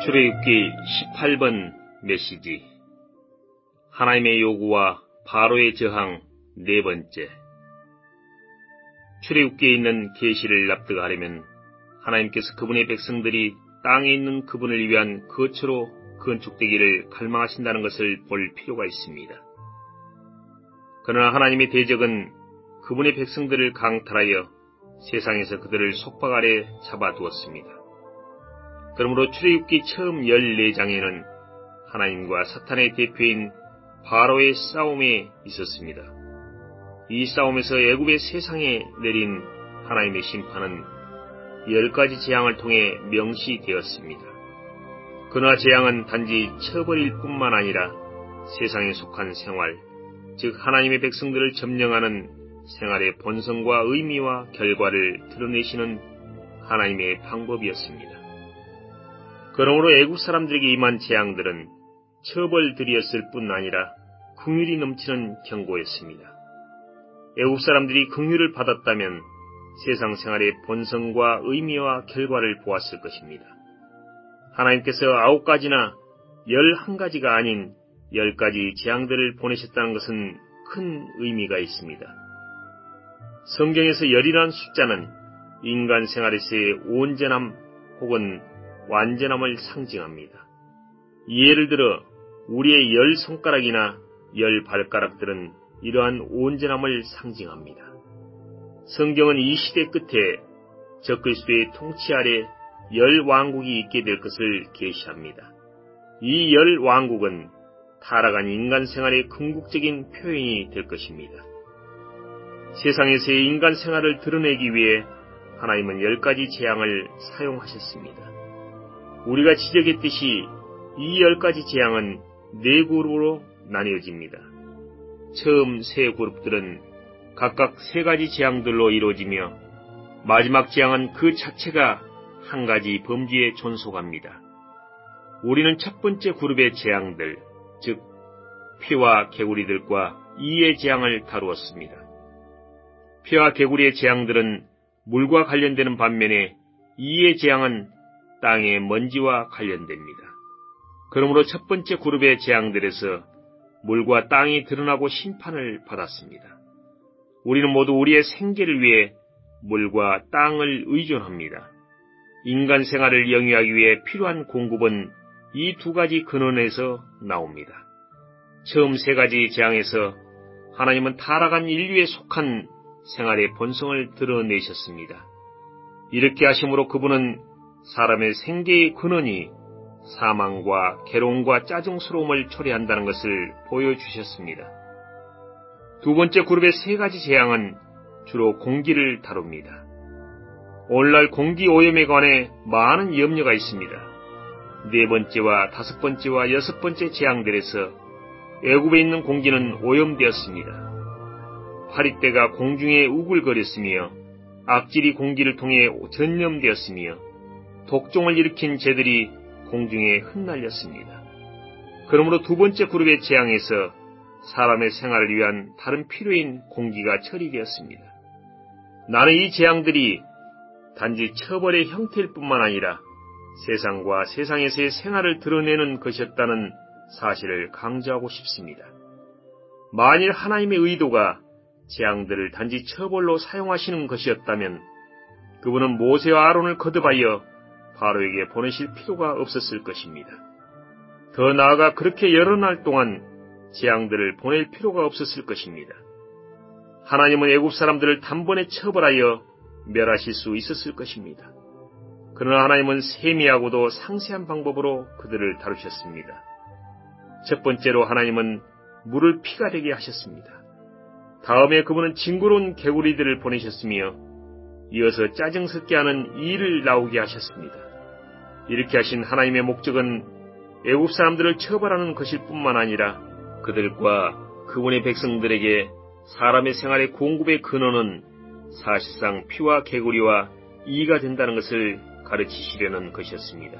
출애굽기 18번 메시지. 하나님의 요구와 바로의 저항 네 번째. 출애굽기에 있는 계시를 납득하려면 하나님께서 그분의 백성들이 땅에 있는 그분을 위한 거처로 건축되기를 갈망하신다는 것을 볼 필요가 있습니다. 그러나 하나님의 대적은 그분의 백성들을 강탈하여 세상에서 그들을 속박 아래 잡아두었습니다. 그러므로 출애굽기 처음 14장에는 하나님과 사탄의 대표인 바로의 싸움에 있었습니다. 이 싸움에서 애굽의 세상에 내린 하나님의 심판은 10가지 재앙을 통해 명시되었습니다. 그러나 재앙은 단지 처벌일 뿐만 아니라 세상에 속한 생활, 즉 하나님의 백성들을 점령하는 생활의 본성과 의미와 결과를 드러내시는 하나님의 방법이었습니다. 그러므로 애굽 사람들에게 임한 재앙들은 처벌들이었을 뿐 아니라 긍휼이 넘치는 경고였습니다. 애굽 사람들이 긍휼을 받았다면 세상 생활의 본성과 의미와 결과를 보았을 것입니다. 하나님께서 9가지나 11가지가 아닌 10가지 재앙들을 보내셨다는 것은 큰 의미가 있습니다. 성경에서 10이라는 숫자는 인간 생활에서의 온전함 혹은 완전함을 상징합니다. 예를 들어 우리의 10손가락이나 10발가락들은 이러한 온전함을 상징합니다. 성경은 이 시대 끝에 적그리스도의 통치 아래 10왕국이 있게 될 것을 계시합니다. 이 10왕국은 타락한 인간 생활의 궁극적인 표현이 될 것입니다. 세상에서의 인간 생활을 드러내기 위해 하나님은 10가지 재앙을 사용하셨습니다. 우리가 지적했듯이 이 10가지 재앙은 4그룹으로 나뉘어집니다. 처음 3그룹들은 각각 3가지 재앙들로 이루어지며 마지막 재앙은 그 자체가 한 가지 범죄에 존속합니다. 우리는 첫 번째 그룹의 재앙들, 즉 피와 개구리들과 이의 재앙을 다루었습니다. 피와 개구리의 재앙들은 물과 관련되는 반면에 이의 재앙은 땅의 먼지와 관련됩니다. 그러므로 첫 번째 그룹의 재앙들에서 물과 땅이 드러나고 심판을 받았습니다. 우리는 모두 우리의 생계를 위해 물과 땅을 의존합니다. 인간 생활을 영위하기 위해 필요한 공급은 이 2가지 근원에서 나옵니다. 처음 3가지 재앙에서 하나님은 타락한 인류에 속한 생활의 본성을 드러내셨습니다. 이렇게 하심으로 그분은 사람의 생계의 근원이 사망과 괴로움과 짜증스러움을 초래한다는 것을 보여주셨습니다. 두 번째 그룹의 3가지 재앙은 주로 공기를 다룹니다. 오늘날 공기 오염에 관해 많은 염려가 있습니다. 4번째와 5번째와 6번째 재앙들에서 애굽에 있는 공기는 오염되었습니다. 파리떼가 공중에 우글거렸으며 악질이 공기를 통해 전염되었으며 독종을 일으킨 재들이 공중에 흩날렸습니다. 그러므로 2번째 그룹의 재앙에서 사람의 생활을 위한 다른 필요인 공기가 처리되었습니다. 나는 이 재앙들이 단지 처벌의 형태일 뿐만 아니라 세상과 세상에서의 생활을 드러내는 것이었다는 사실을 강조하고 싶습니다. 만일 하나님의 의도가 재앙들을 단지 처벌로 사용하시는 것이었다면 그분은 모세와 아론을 거듭하여 바로에게 보내실 필요가 없었을 것입니다. 더 나아가 그렇게 여러 날 동안 재앙들을 보낼 필요가 없었을 것입니다. 하나님은 애굽 사람들을 단번에 처벌하여 멸하실 수 있었을 것입니다. 그러나 하나님은 세미하고도 상세한 방법으로 그들을 다루셨습니다. 첫 번째로 하나님은 물을 피가 되게 하셨습니다. 다음에 그분은 징그러운 개구리들을 보내셨으며 이어서 짜증스럽게 하는 이를 나오게 하셨습니다. 이렇게 하신 하나님의 목적은 애굽 사람들을 처벌하는 것일 뿐만 아니라 그들과 그분의 백성들에게 사람의 생활의 공급의 근원은 사실상 피와 개구리와 이가 된다는 것을 가르치시려는 것이었습니다.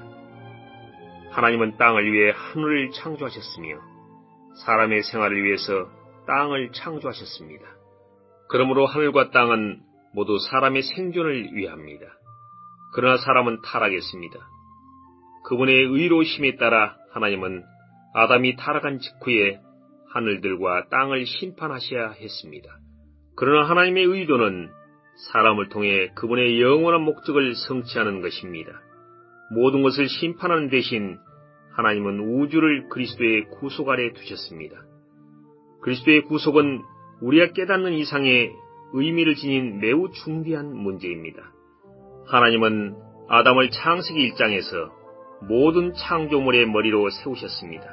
하나님은 땅을 위해 하늘을 창조하셨으며 사람의 생활을 위해서 땅을 창조하셨습니다. 그러므로 하늘과 땅은 모두 사람의 생존을 위합니다. 그러나 사람은 타락했습니다. 그분의 의로우심에 따라 하나님은 아담이 타락한 직후에 하늘들과 땅을 심판하셔야 했습니다. 그러나 하나님의 의도는 사람을 통해 그분의 영원한 목적을 성취하는 것입니다. 모든 것을 심판하는 대신 하나님은 우주를 그리스도의 구속 아래 두셨습니다. 그리스도의 구속은 우리가 깨닫는 이상의 의미를 지닌 매우 중대한 문제입니다. 하나님은 아담을 창세기 1장에서 모든 창조물의 머리로 세우셨습니다.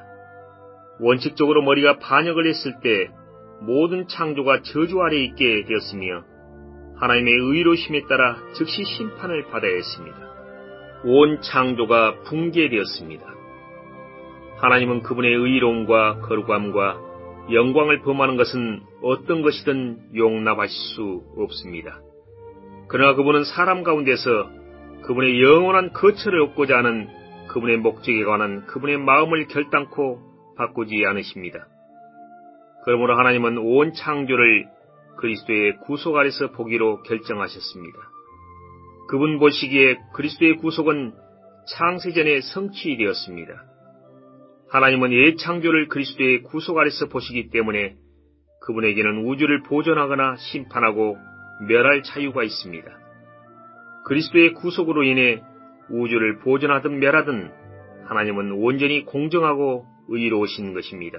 원칙적으로 머리가 반역을 했을 때 모든 창조가 저주 아래 있게 되었으며 하나님의 의로우심에 따라 즉시 심판을 받아야 했습니다. 온 창조가 붕괴되었습니다. 하나님은 그분의 의로움과 거룩함과 영광을 범하는 것은 어떤 것이든 용납하실 수 없습니다. 그러나 그분은 사람 가운데서 그분의 영원한 거처를 얻고자 하는 그분의 목적에 관한 그분의 마음을 결단코 바꾸지 않으십니다. 그러므로 하나님은 온 창조를 그리스도의 구속 아래서 보기로 결정하셨습니다. 그분 보시기에 그리스도의 구속은 창세전에 성취되었습니다. 하나님은 옛 창조를 그리스도의 구속 아래서 보시기 때문에 그분에게는 우주를 보존하거나 심판하고 멸할 자유가 있습니다. 그리스도의 구속으로 인해 우주를 보존하든 멸하든 하나님은 온전히 공정하고 의로우신 것입니다.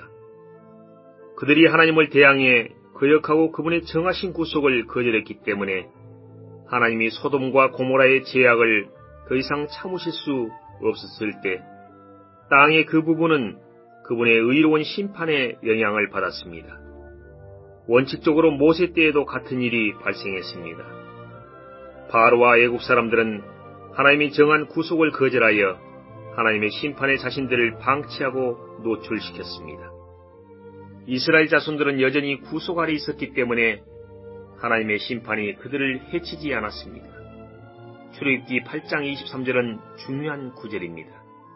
그들이 하나님을 대항해 거역하고 그분의 정하신 구속을 거절했기 때문에 하나님이 소돔과 고모라의 죄악을 더 이상 참으실 수 없었을 때 땅의 그 부분은 그분의 의로운 심판의 영향을 받았습니다. 원칙적으로 모세 때에도 같은 일이 발생했습니다. 바로와 애국 사람들은 하나님이 정한 구속을 거절하여 하나님의 심판에 자신들을 방치하고 노출시켰습니다. 이스라엘 자손들은 여전히 구속 아래 있었기 때문에 하나님의 심판이 그들을 해치지 않았습니다. 출애굽기 8장 23절은 중요한 구절입니다.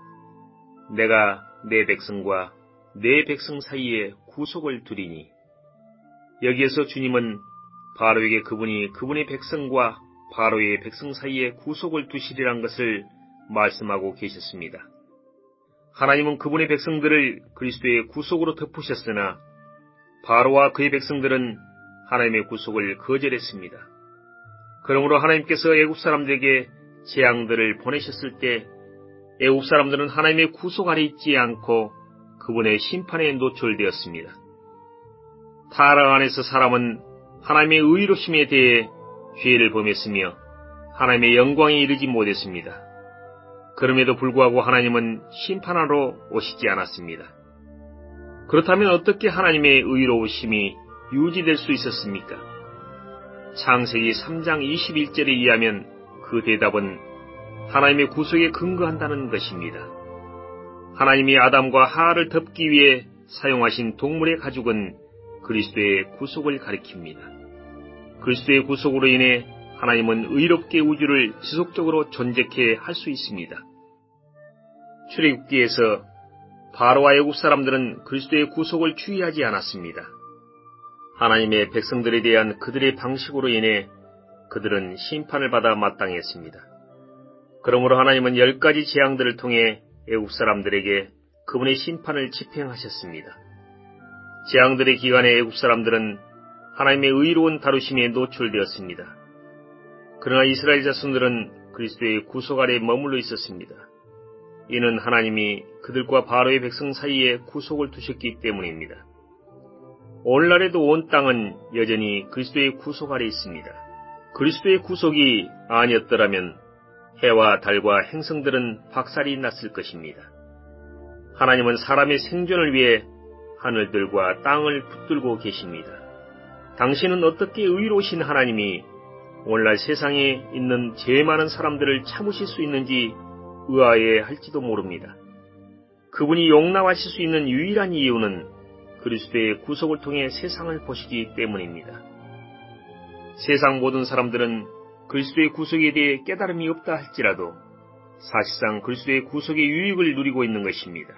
내가 내 백성과 내 백성 사이에 구속을 두리니. 여기에서 주님은 바로에게 그분이 그분의 백성과 바로의 백성 사이에 구속을 두시리란 것을 말씀하고 계셨습니다. 하나님은 그분의 백성들을 그리스도의 구속으로 덮으셨으나 바로와 그의 백성들은 하나님의 구속을 거절했습니다. 그러므로 하나님께서 애굽 사람들에게 재앙들을 보내셨을 때 애굽 사람들은 하나님의 구속 아래 있지 않고 그분의 심판에 노출되었습니다. 타락 안에서 사람은 하나님의 의로심에 대해 죄를 범했으며 하나님의 영광에 이르지 못했습니다. 그럼에도 불구하고 하나님은 심판하러 오시지 않았습니다. 그렇다면 어떻게 하나님의 의로우심이 유지될 수 있었습니까? 창세기 3장 21절에 의하면 그 대답은 하나님의 구속에 근거한다는 것입니다. 하나님이 아담과 하와를 덮기 위해 사용하신 동물의 가죽은 그리스도의 구속을 가리킵니다. 그리스도의 구속으로 인해 하나님은 의롭게 우주를 지속적으로 존재케 할 수 있습니다. 출애굽기에서 바로와 애굽 사람들은 그리스도의 구속을 주의하지 않았습니다. 하나님의 백성들에 대한 그들의 방식으로 인해 그들은 심판을 받아 마땅했습니다. 그러므로 하나님은 10가지 재앙들을 통해 애굽 사람들에게 그분의 심판을 집행하셨습니다. 재앙들의 기간에 애굽 사람들은 하나님의 의로운 다루심에 노출되었습니다. 그러나 이스라엘 자손들은 그리스도의 구속 아래 머물러 있었습니다. 이는 하나님이 그들과 바로의 백성 사이에 구속을 두셨기 때문입니다. 오늘날에도 온 땅은 여전히 그리스도의 구속 아래 있습니다. 그리스도의 구속이 아니었더라면 해와 달과 행성들은 박살이 났을 것입니다. 하나님은 사람의 생존을 위해 하늘들과 땅을 붙들고 계십니다. 당신은 어떻게 의로우신 하나님이 오늘날 세상에 있는 죄 많은 사람들을 참으실 수 있는지 의아해 할지도 모릅니다. 그분이 용납하실 수 있는 유일한 이유는 그리스도의 구속을 통해 세상을 보시기 때문입니다. 세상 모든 사람들은 그리스도의 구속에 대해 깨달음이 없다 할지라도 사실상 그리스도의 구속의 유익을 누리고 있는 것입니다.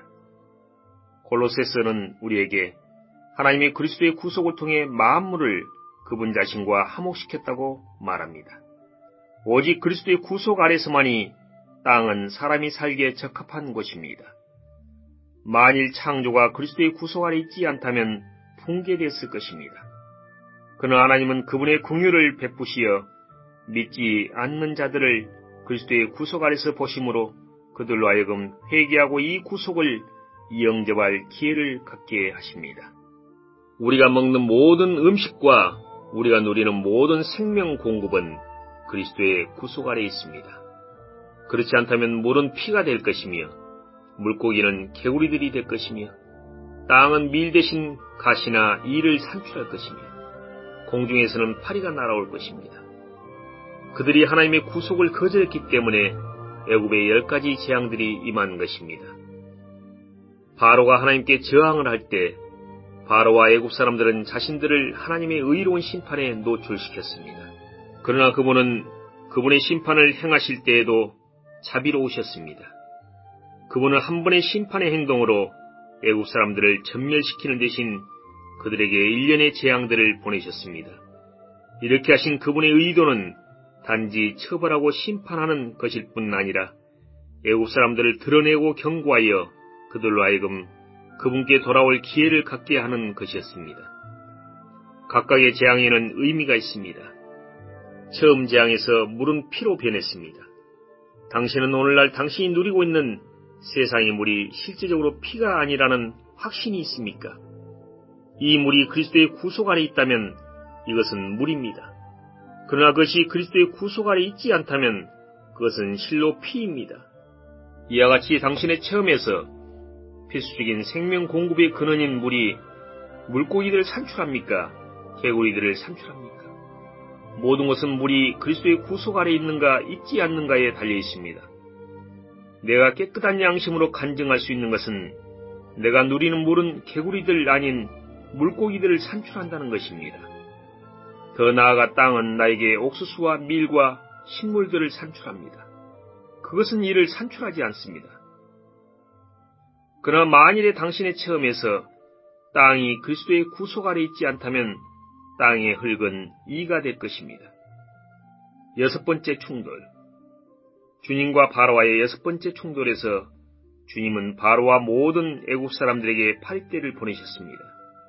골로새서는 우리에게 하나님이 그리스도의 구속을 통해 만물을 그분 자신과 화목시켰다고 말합니다. 오직 그리스도의 구속 아래서만이 땅은 사람이 살기에 적합한 곳입니다. 만일 창조가 그리스도의 구속 아래 있지 않다면 붕괴됐을 것입니다. 그러나 하나님은 그분의 긍휼을 베푸시어 믿지 않는 자들을 그리스도의 구속 아래서 보심으로 그들로 하여금 회개하고 이 구속을 영접할 기회를 갖게 하십니다. 우리가 먹는 모든 음식과 우리가 누리는 모든 생명 공급은 그리스도의 구속 아래에 있습니다. 그렇지 않다면 물은 피가 될 것이며 물고기는 개구리들이 될 것이며 땅은 밀 대신 가시나 이를 산출할 것이며 공중에서는 파리가 날아올 것입니다. 그들이 하나님의 구속을 거절했기 때문에 애굽의 10가지 재앙들이 임한 것입니다. 바로가 하나님께 저항을 할 때 바로와 애굽 사람들은 자신들을 하나님의 의로운 심판에 노출시켰습니다. 그러나 그분은 그분의 심판을 행하실 때에도 자비로우셨습니다. 그분은 한 번의 심판의 행동으로 애굽 사람들을 전멸시키는 대신 그들에게 일련의 재앙들을 보내셨습니다. 이렇게 하신 그분의 의도는 단지 처벌하고 심판하는 것일 뿐 아니라 애굽 사람들을 드러내고 경고하여 그들로 하여금 그분께 돌아올 기회를 갖게 하는 것이었습니다. 각각의 재앙에는 의미가 있습니다. 처음 재앙에서 물은 피로 변했습니다. 당신은 오늘날 당신이 누리고 있는 세상의 물이 실제적으로 피가 아니라는 확신이 있습니까? 이 물이 그리스도의 구속 아래 있다면 이것은 물입니다. 그러나 그것이 그리스도의 구속 아래 있지 않다면 그것은 실로 피입니다. 이와 같이 당신의 체험에서 필수적인 생명 공급의 근원인 물이 물고기들을 산출합니까? 개구리들을 산출합니까? 모든 것은 물이 그리스도의 구속 아래 있는가 있지 않는가에 달려 있습니다. 내가 깨끗한 양심으로 간증할 수 있는 것은 내가 누리는 물은 개구리들 아닌 물고기들을 산출한다는 것입니다. 더 나아가 땅은 나에게 옥수수와 밀과 식물들을 산출합니다. 그것은 이를 산출하지 않습니다. 그러나 만일에 당신의 체험에서 땅이 그리스도의 구속 아래 있지 않다면 땅의 흙은 이가 될 것입니다. 6번째 충돌. 주님과 바로와의 6번째 충돌에서 주님은 바로와 모든 애국 사람들에게 파리떼를 보내셨습니다.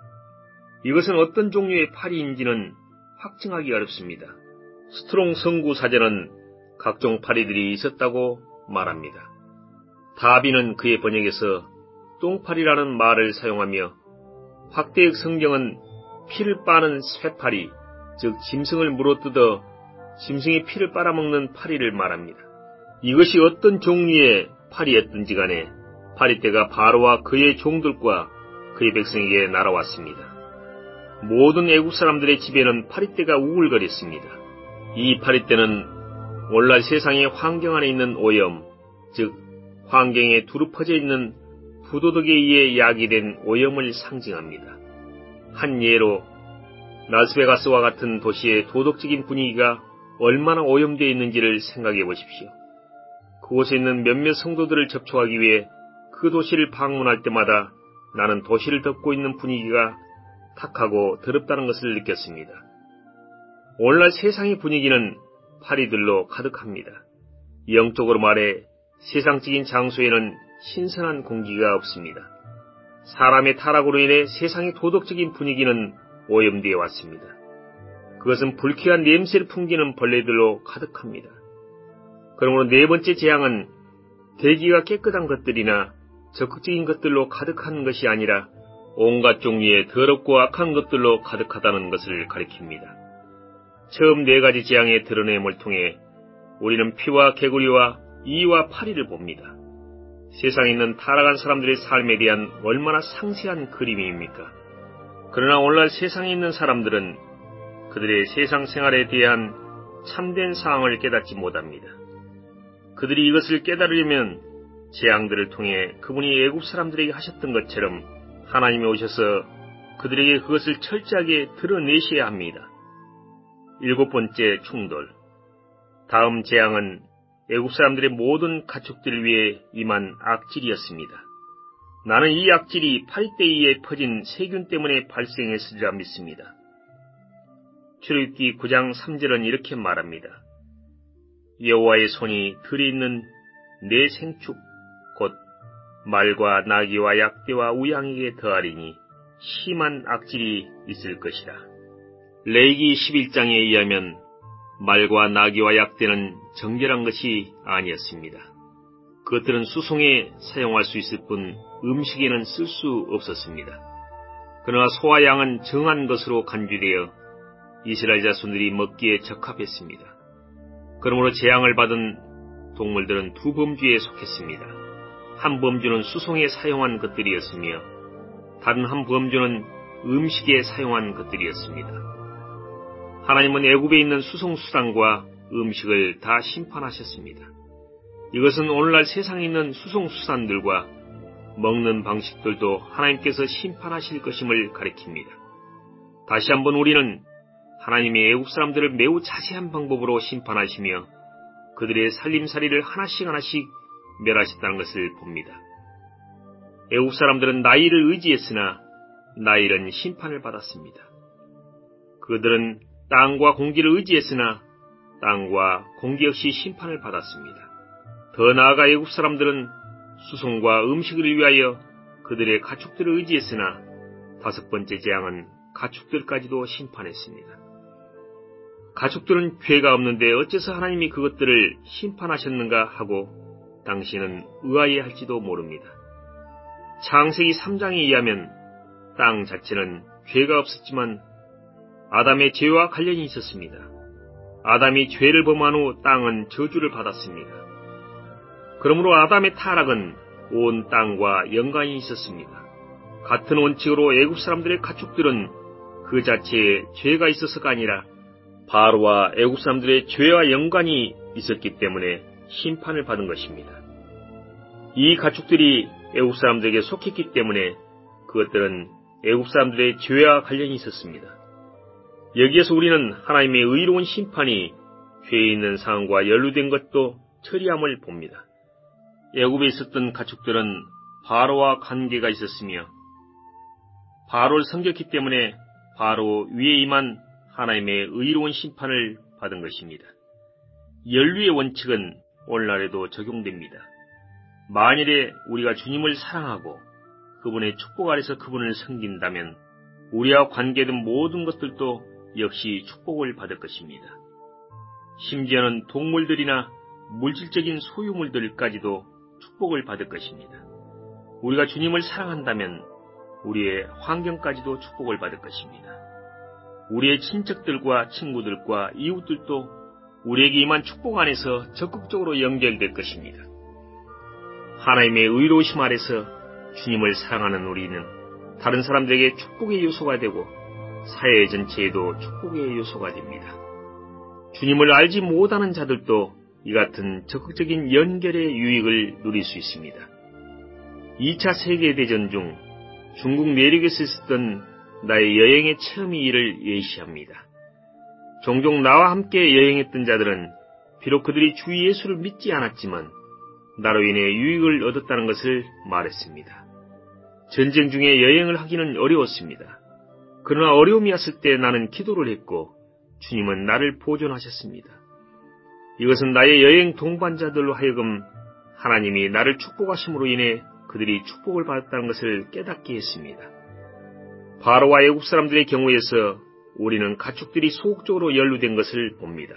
이것은 어떤 종류의 파리인지는 확증하기 어렵습니다. 스트롱 성구 사전은 각종 파리들이 있었다고 말합니다. 다비는 그의 번역에서 똥파리라는 말을 사용하며 확대역 성경은 피를 빠는 쇠파리, 즉 짐승을 물어뜯어 짐승의 피를 빨아먹는 파리를 말합니다. 이것이 어떤 종류의 파리였든지 간에 파리떼가 바로와 그의 종들과 그의 백성에게 날아왔습니다. 모든 애국 사람들의 집에는 파리떼가 우글거렸습니다. 이 파리떼는 오늘날 세상의 환경 안에 있는 오염, 즉 환경에 두루 퍼져 있는 부도덕에 의해 야기된 오염을 상징합니다. 한 예로 라스베가스와 같은 도시의 도덕적인 분위기가 얼마나 오염되어 있는지를 생각해 보십시오. 그곳에 있는 몇몇 성도들을 접촉하기 위해 그 도시를 방문할 때마다 나는 도시를 덮고 있는 분위기가 탁하고 더럽다는 것을 느꼈습니다. 오늘날 세상의 분위기는 파리들로 가득합니다. 영적으로 말해 세상적인 장소에는 신선한 공기가 없습니다. 사람의 타락으로 인해 세상의 도덕적인 분위기는 오염되어 왔습니다. 그것은 불쾌한 냄새를 풍기는 벌레들로 가득합니다. 그러므로 4번째 재앙은 대기가 깨끗한 것들이나 적극적인 것들로 가득한 것이 아니라 온갖 종류의 더럽고 악한 것들로 가득하다는 것을 가리킵니다. 처음 4가지 재앙의 드러냄을 통해 우리는 피와 개구리와 이와 파리를 봅니다. 세상에 있는 타락한 사람들의 삶에 대한 얼마나 상세한 그림입니까? 그러나 오늘날 세상에 있는 사람들은 그들의 세상 생활에 대한 참된 상황을 깨닫지 못합니다. 그들이 이것을 깨달으려면 재앙들을 통해 그분이 애굽 사람들에게 하셨던 것처럼 하나님이 오셔서 그들에게 그것을 철저하게 드러내셔야 합니다. 7번째 충돌. 다음 재앙은 애굽 사람들의 모든 가축들을 위해 임한 악질이었습니다. 나는 이 악질이 파리떼에 의해 퍼진 세균 때문에 발생했으리라 믿습니다. 출애굽기 9장 3절은 이렇게 말합니다. 여호와의 손이 들에 있는 내 생축 곧 말과 나귀와 약대와 우양에게 더하리니 심한 악질이 있을 것이라. 레위기 11장에 의하면 말과 나귀와 약대는 정결한 것이 아니었습니다. 그것들은 수송에 사용할 수 있을 뿐 음식에는 쓸 수 없었습니다. 그러나 소와 양은 정한 것으로 간주되어 이스라엘 자손들이 먹기에 적합했습니다. 그러므로 재앙을 받은 동물들은 두 범주에 속했습니다. 한 범주는 수송에 사용한 것들이었으며 다른 한 범주는 음식에 사용한 것들이었습니다. 하나님은 애굽에 있는 수송수단과 음식을 다 심판하셨습니다. 이것은 오늘날 세상에 있는 수송수단들과 먹는 방식들도 하나님께서 심판하실 것임을 가리킵니다. 다시 한번 우리는 하나님이 애굽 사람들을 매우 자세한 방법으로 심판하시며 그들의 살림살이를 하나씩 멸하셨다는 것을 봅니다. 애굽 사람들은 나일을 의지했으나 나일은 심판을 받았습니다. 그들은 땅과 공기를 의지했으나 땅과 공기 역시 심판을 받았습니다. 더 나아가 애굽 사람들은 수송과 음식을 위하여 그들의 가축들을 의지했으나 다섯 번째 재앙은 가축들까지도 심판했습니다. 가축들은 죄가 없는데 어째서 하나님이 그것들을 심판하셨는가 하고 당신은 의아해할지도 모릅니다. 창세기 3장에 의하면 땅 자체는 죄가 없었지만 아담의 죄와 관련이 있었습니다. 아담이 죄를 범한 후 땅은 저주를 받았습니다. 그러므로 아담의 타락은 온 땅과 연관이 있었습니다. 같은 원칙으로 애굽 사람들의 가축들은 그 자체에 죄가 있어서가 아니라 바로와 애굽 사람들의 죄와 연관이 있었기 때문에 심판을 받은 것입니다. 이 가축들이 애굽 사람들에게 속했기 때문에 그것들은 애굽 사람들의 죄와 관련이 있었습니다. 여기에서 우리는 하나님의 의로운 심판이 죄에 있는 상황과 연루된 것도 처리함을 봅니다. 애굽에 있었던 가축들은 바로와 관계가 있었으며 바로를 섬겼기 때문에 바로 위에 임한 하나님의 의로운 심판을 받은 것입니다. 연류의 원칙은 오늘날에도 적용됩니다. 만일에 우리가 주님을 사랑하고 그분의 축복 아래서 그분을 섬긴다면 우리와 관계된 모든 것들도 역시 축복을 받을 것입니다. 심지어는 동물들이나 물질적인 소유물들까지도 축복을 받을 것입니다. 우리가 주님을 사랑한다면 우리의 환경까지도 축복을 받을 것입니다. 우리의 친척들과 친구들과 이웃들도 우리에게 임한 축복 안에서 적극적으로 연결될 것입니다. 하나님의 의로우심 아래서 주님을 사랑하는 우리는 다른 사람들에게 축복의 요소가 되고 사회 전체에도 축복의 요소가 됩니다. 주님을 알지 못하는 자들도 이 같은 적극적인 연결의 유익을 누릴 수 있습니다. 2차 세계대전 중 중국 내륙에서 있었던 나의 여행의 체험이 이를 예시합니다. 종종 나와 함께 여행했던 자들은 비록 그들이 주 예수를 믿지 않았지만 나로 인해 유익을 얻었다는 것을 말했습니다. 전쟁 중에 여행을 하기는 어려웠습니다. 그러나 어려움이 왔을 때 나는 기도를 했고 주님은 나를 보존하셨습니다. 이것은 나의 여행 동반자들로 하여금 하나님이 나를 축복하심으로 인해 그들이 축복을 받았다는 것을 깨닫게 했습니다. 바로와 애굽 사람들의 경우에서 우리는 가축들이 소극적으로 연루된 것을 봅니다.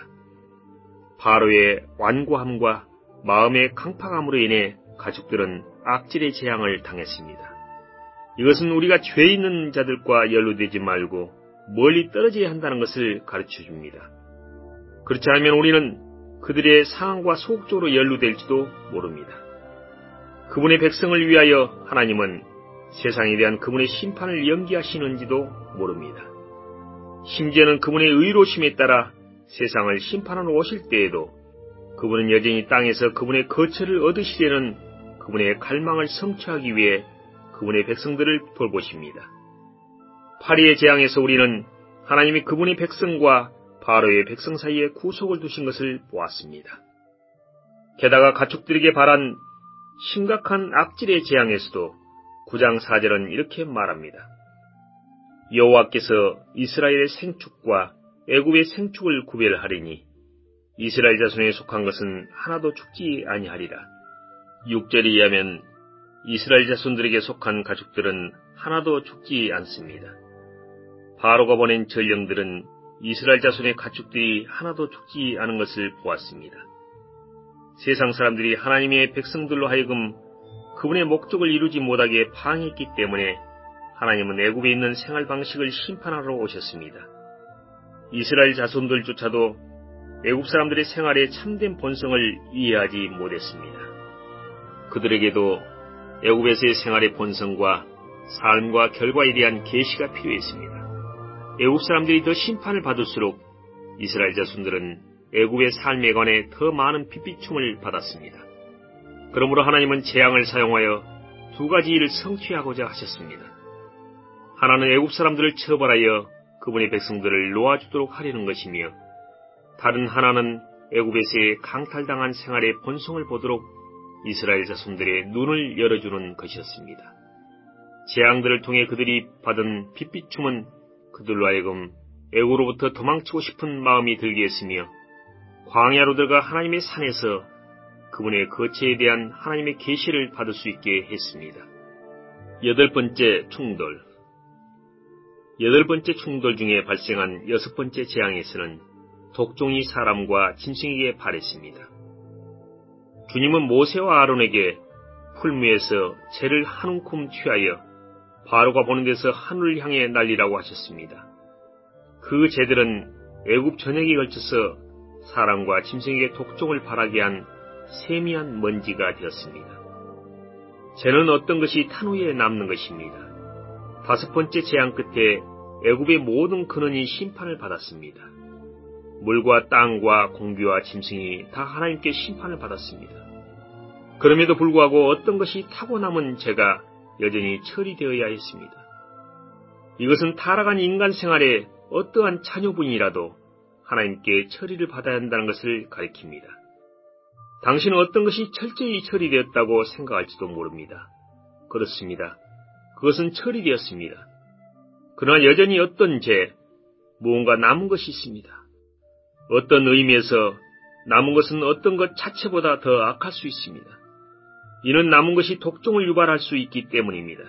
바로의 완고함과 마음의 강팍함으로 인해 가축들은 악질의 재앙을 당했습니다. 이것은 우리가 죄 있는 자들과 연루되지 말고 멀리 떨어져야 한다는 것을 가르쳐줍니다. 그렇지 않으면 우리는 그들의 상황과 소극적으로 연루될지도 모릅니다. 그분의 백성을 위하여 하나님은 세상에 대한 그분의 심판을 연기하시는지도 모릅니다. 심지어는 그분의 의로우심에 따라 세상을 심판하러 오실 때에도 그분은 여전히 땅에서 그분의 거처를 얻으시려는 그분의 갈망을 성취하기 위해 그분의 백성들을 돌보십니다. 파리의 재앙에서 우리는 하나님이 그분의 백성과 바로의 백성 사이에 구속을 두신 것을 보았습니다. 게다가 가축들에게 발한 심각한 악질의 재앙에서도 9장 4절은 이렇게 말합니다. 여호와께서 이스라엘의 생축과 애굽의 생축을 구별하리니 이스라엘 자손에 속한 것은 하나도 죽지 아니하리라. 6절에 의하면 이스라엘 자손들에게 속한 가축들은 하나도 죽지 않습니다. 바로가 보낸 전령들은 이스라엘 자손의 가축들이 하나도 죽지 않은 것을 보았습니다. 세상 사람들이 하나님의 백성들로 하여금 그분의 목적을 이루지 못하게 방해했기 때문에 하나님은 애굽에 있는 생활 방식을 심판하러 오셨습니다. 이스라엘 자손들조차도 애굽 사람들의 생활의 참된 본성을 이해하지 못했습니다. 그들에게도 애굽에서의 생활의 본성과 삶과 결과에 대한 계시가 필요했습니다. 애굽 사람들이 더 심판을 받을수록 이스라엘 자손들은 애굽의 삶에 관해 더 많은 핏비춤을 받았습니다. 그러므로 하나님은 재앙을 사용하여 두 가지 일을 성취하고자 하셨습니다. 하나는 애굽 사람들을 처벌하여 그분의 백성들을 놓아주도록 하려는 것이며, 다른 하나는 애굽에서의 강탈당한 생활의 본성을 보도록 이스라엘 자손들의 눈을 열어주는 것이었습니다. 재앙들을 통해 그들이 받은 핏비춤은 그들로 하여금 애굽으로부터 도망치고 싶은 마음이 들게 했으며, 광야로 들어가 하나님의 산에서 그분의 거처에 대한 하나님의 계시를 받을 수 있게 했습니다. 8번째 충돌. 8번째 충돌 중에 발생한 6번째 재앙에서는 독종이 사람과 짐승에게 발했습니다. 주님은 모세와 아론에게 풀무에서 재를 한 움큼 취하여 바로가 보는 데서 하늘을 향해 날리라고 하셨습니다. 그 재들은 애굽 전역에 걸쳐서 사람과 짐승에게 독종을 발하게 한 세미한 먼지가 되었습니다. 재는 어떤 것이 탄 후에 남는 것입니다. 5번째 재앙 끝에 애굽의 모든 근원이 심판을 받았습니다. 물과 땅과 공기와 짐승이 다 하나님께 심판을 받았습니다. 그럼에도 불구하고 어떤 것이 타고 남은 죄가 여전히 처리되어야 했습니다. 이것은 타락한 인간 생활에 어떠한 자녀분이라도 하나님께 처리를 받아야 한다는 것을 가리킵니다. 당신은 어떤 것이 철저히 처리되었다고 생각할지도 모릅니다. 그렇습니다. 그것은 처리되었습니다. 그러나 여전히 어떤 죄, 무언가 남은 것이 있습니다. 어떤 의미에서 남은 것은 어떤 것 자체보다 더 악할 수 있습니다. 이는 남은 것이 독종을 유발할 수 있기 때문입니다.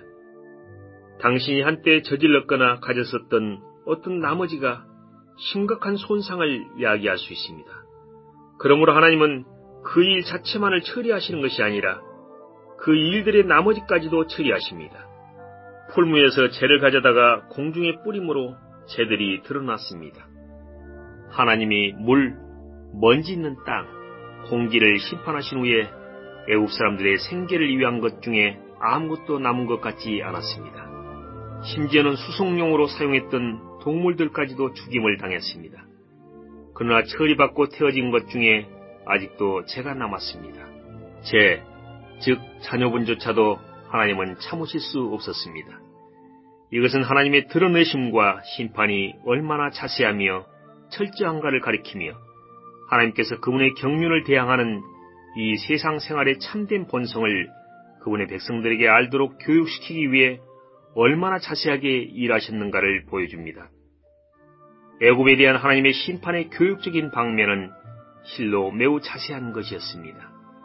당신이 한때 저질렀거나 가졌었던 어떤 나머지가 심각한 손상을 야기할 수 있습니다. 그러므로 하나님은 그 일 자체만을 처리하시는 것이 아니라 그 일들의 나머지까지도 처리하십니다. 풀무에서 재를 가져다가 공중에 뿌림으로 재들이 드러났습니다. 하나님이 물, 먼지 있는 땅, 공기를 심판하신 후에 애굽 사람들의 생계를 위한 것 중에 아무것도 남은 것 같지 않았습니다. 심지어는 수송용으로 사용했던 동물들까지도 죽임을 당했습니다. 그러나 처리받고 태워진 것 중에 아직도 죄가 남았습니다. 죄, 즉 자녀분조차도 하나님은 참으실 수 없었습니다. 이것은 하나님의 드러내심과 심판이 얼마나 자세하며 철저한가를 가리키며 하나님께서 그분의 경륜을 대항하는 이 세상 생활의 참된 본성을 그분의 백성들에게 알도록 교육시키기 위해 얼마나 자세하게 일하셨는가를 보여줍니다. 애굽에 대한 하나님의 심판의 교육적인 방면은 실로 매우 자세한 것이었습니다.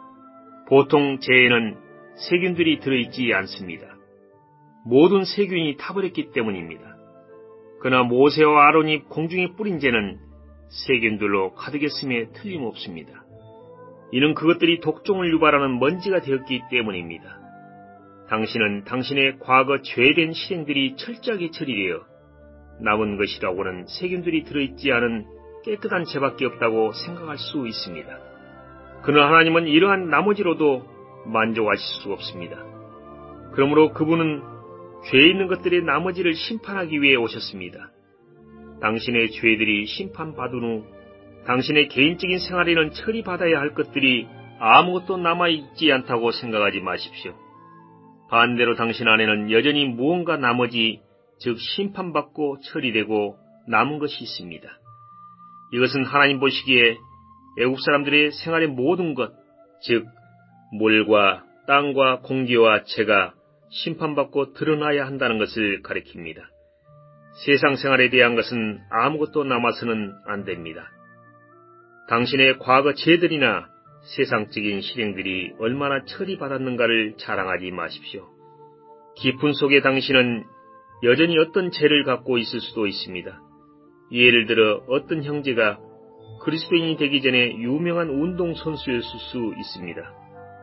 보통 재에는 세균들이 들어있지 않습니다. 모든 세균이 타버렸기 때문입니다. 그러나 모세와 아론이 공중에 뿌린 재는 세균들로 가득했음에 틀림없습니다. 이는 그것들이 독종을 유발하는 먼지가 되었기 때문입니다. 당신은 당신의 과거 죄된 실행들이 철저하게 처리되어 남은 것이라고는 세균들이 들어있지 않은 깨끗한 죄밖에 없다고 생각할 수 있습니다. 그러나 하나님은 이러한 나머지로도 만족하실 수 없습니다. 그러므로 그분은 죄 있는 것들의 나머지를 심판하기 위해 오셨습니다. 당신의 죄들이 심판받은 후 당신의 개인적인 생활에는 처리받아야 할 것들이 아무것도 남아있지 않다고 생각하지 마십시오. 반대로 당신 안에는 여전히 무언가 나머지, 즉 심판받고 처리되고 남은 것이 있습니다. 이것은 하나님 보시기에 애국 사람들의 생활의 모든 것, 즉 물과 땅과 공기와 재가 심판받고 드러나야 한다는 것을 가리킵니다. 세상 생활에 대한 것은 아무것도 남아서는 안 됩니다. 당신의 과거 죄들이나 세상적인 실행들이 얼마나 처리받았는가를 자랑하지 마십시오. 깊은 속에 당신은 여전히 어떤 죄를 갖고 있을 수도 있습니다. 예를 들어 어떤 형제가 그리스도인이 되기 전에 유명한 운동선수였을 수 있습니다.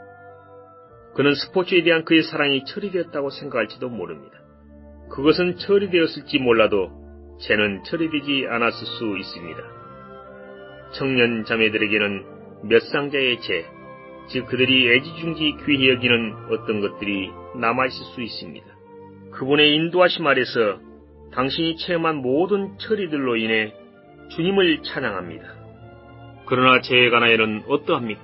그는 스포츠에 대한 그의 사랑이 처리되었다고 생각할지도 모릅니다. 그것은 처리되었을지 몰라도 죄는 처리되지 않았을 수 있습니다. 청년 자매들에게는 몇 상자의 죄, 즉 그들이 애지중지 귀히 여기는 어떤 것들이 남아있을 수 있습니다. 그분의 인도하심 아래서 당신이 체험한 모든 처리들로 인해 주님을 찬양합니다. 그러나 죄에 관하여는 어떠합니까?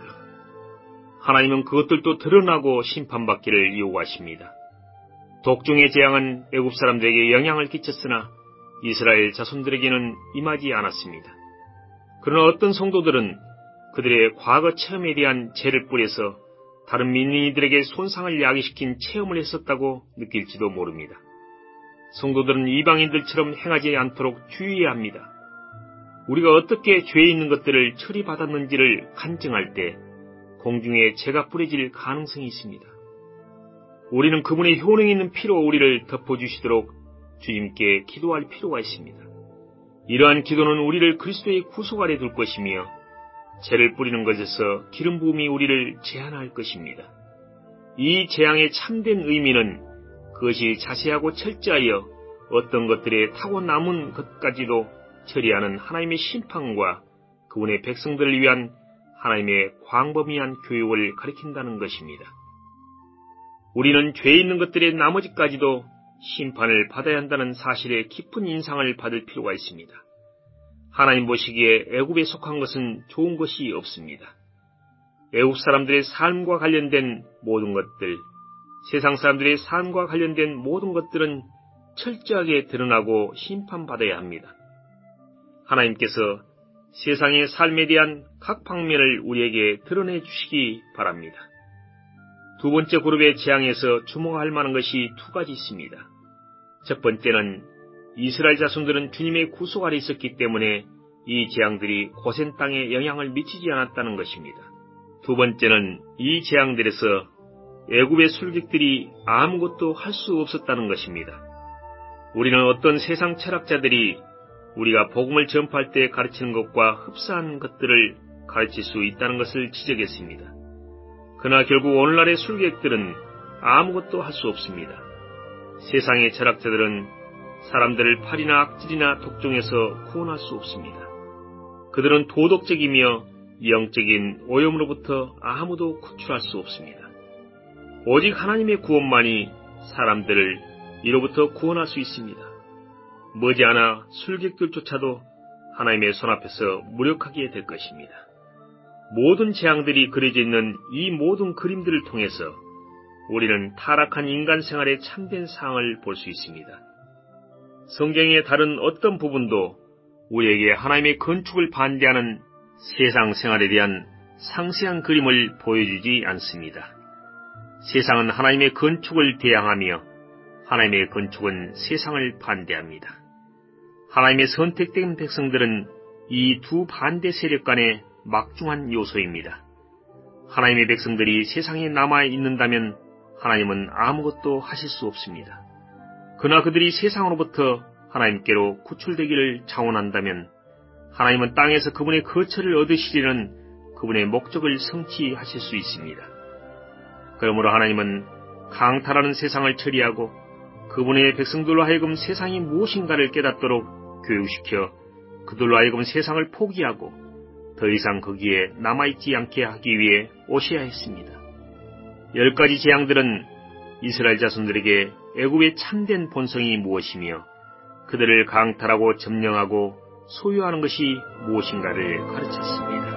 하나님은 그것들도 드러나고 심판받기를 요구하십니다. 독종의 재앙은 애굽 사람들에게 영향을 끼쳤으나 이스라엘 자손들에게는 임하지 않았습니다. 그러나 어떤 성도들은 그들의 과거 체험에 대한 죄를 뿌려서 다른 민인들에게 손상을 야기시킨 체험을 했었다고 느낄지도 모릅니다. 성도들은 이방인들처럼 행하지 않도록 주의해야 합니다. 우리가 어떻게 죄에 있는 것들을 처리받았는지를 간증할 때 공중에 죄가 뿌려질 가능성이 있습니다. 우리는 그분의 효능 있는 피로 우리를 덮어주시도록 주님께 기도할 필요가 있습니다. 이러한 기도는 우리를 그리스도의 구속 아래 둘 것이며 죄를 뿌리는 것에서 기름 부음이 우리를 제한할 것입니다. 이 재앙의 참된 의미는 그것이 자세하고 철저하여 어떤 것들에 타고 남은 것까지도 처리하는 하나님의 심판과 그분의 백성들을 위한 하나님의 광범위한 교육을 가리킨다는 것입니다. 우리는 죄 있는 것들의 나머지까지도 심판을 받아야 한다는 사실에 깊은 인상을 받을 필요가 있습니다. 하나님 보시기에 애굽에 속한 것은 좋은 것이 없습니다. 애굽 사람들의 삶과 관련된 모든 것들, 세상 사람들의 삶과 관련된 모든 것들은 철저하게 드러나고 심판받아야 합니다. 하나님께서 세상의 삶에 대한 각 방면을 우리에게 드러내 주시기 바랍니다. 두 번째 그룹의 재앙에서 주목할 만한 것이 두 가지 있습니다. 첫 번째는 이스라엘 자손들은 주님의 구속 아래 있었기 때문에 이 재앙들이 고센 땅에 영향을 미치지 않았다는 것입니다. 두 번째는 이 재앙들에서 애굽의 술객들이 아무것도 할 수 없었다는 것입니다. 우리는 어떤 세상 철학자들이 우리가 복음을 전파할 때 가르치는 것과 흡사한 것들을 가르칠 수 있다는 것을 지적했습니다. 그러나 결국 오늘날의 술객들은 아무것도 할 수 없습니다. 세상의 철학자들은 사람들을 팔이나 악질이나 독종에서 구원할 수 없습니다. 그들은 도덕적이며 영적인 오염으로부터 아무도 구출할 수 없습니다. 오직 하나님의 구원만이 사람들을 이로부터 구원할 수 있습니다. 머지않아 술객들조차도 하나님의 손 앞에서 무력하게 될 것입니다. 모든 재앙들이 그려져 있는 이 모든 그림들을 통해서 우리는 타락한 인간 생활의 참된 상황을 볼 수 있습니다. 성경의 다른 어떤 부분도 우리에게 하나님의 건축을 반대하는 세상 생활에 대한 상세한 그림을 보여주지 않습니다. 세상은 하나님의 건축을 대항하며 하나님의 건축은 세상을 반대합니다. 하나님의 선택된 백성들은 이 두 반대 세력 간의 막중한 요소입니다. 하나님의 백성들이 세상에 남아 있는다면 하나님은 아무것도 하실 수 없습니다. 그러나 그들이 세상으로부터 하나님께로 구출되기를 자원한다면 하나님은 땅에서 그분의 거처를 얻으시려는 그분의 목적을 성취하실 수 있습니다. 그러므로 하나님은 강탈하는 세상을 처리하고 그분의 백성들로 하여금 세상이 무엇인가를 깨닫도록 교육시켜 그들로 하여금 세상을 포기하고 더 이상 거기에 남아있지 않게 하기 위해 오셔야 했습니다. 10가지 재앙들은 이스라엘 자손들에게 애굽의 참된 본성이 무엇이며 그들을 강탈하고 점령하고 소유하는 것이 무엇인가를 가르쳤습니다.